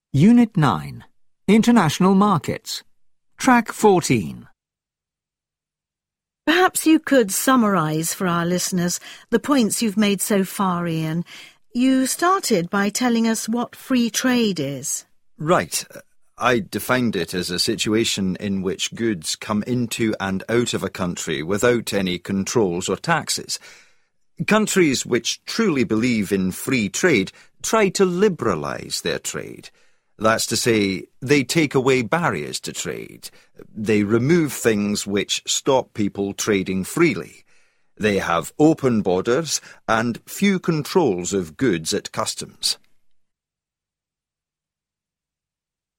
Unit 9. International Markets. Track 14. Perhaps you could summarise for our listeners the points you've made so far, Ian. You started by telling us what free trade is. Right. I defined it as a situation in which goods come into and out of a country without any controls or taxes. Countries which truly believe in free trade try to liberalise their trade. That's to say, they take away barriers to trade. They remove things which stop people trading freely. They have open borders and few controls of goods at customs.